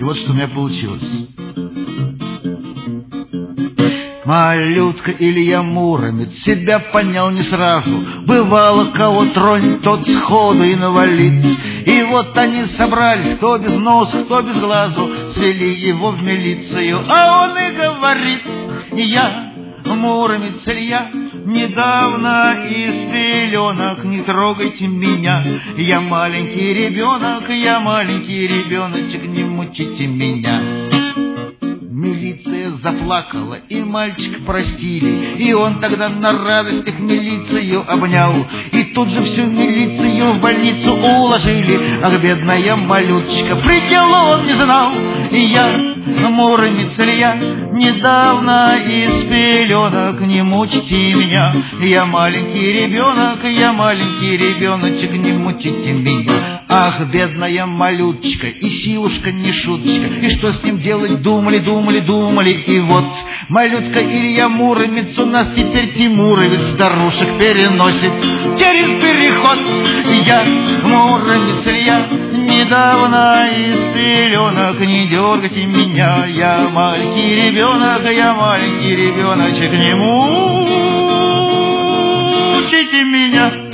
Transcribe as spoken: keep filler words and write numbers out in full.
вот что у меня получилось. Малютка Илья Муромец себя понял не сразу. Бывало, кого тронет, тот сходу инвалид. И вот они собрались, кто без носа, кто без глазу, свели его в милицию, а он и говорит: я, Муромец Илья, недавно из пеленок, не трогайте меня. Я маленький ребенок, я маленький ребеночек, не мучите меня. Милиция заплакала, и мальчика простили, и он тогда на радостях милицию обнял, и тут же всю милицию в больницу уложили. Ах, бедная малюточка, предела он не знал. И я, Муромец Илья, недавно из пеленок, не мучите меня. Я маленький ребенок, я маленький ребеночек, не мучите меня. Ах, бедная малюточка, и силушка не шуточка, и что с ним делать думали, думали, думали, и вот малютка Илья Муромец у нас теперь Тимуровец, старушек переносит через переход. Я, Муромец Илья, недавно из пеленок, не дергайте меня. Я маленький ребенок, я маленький ребеночек, не мучите меня.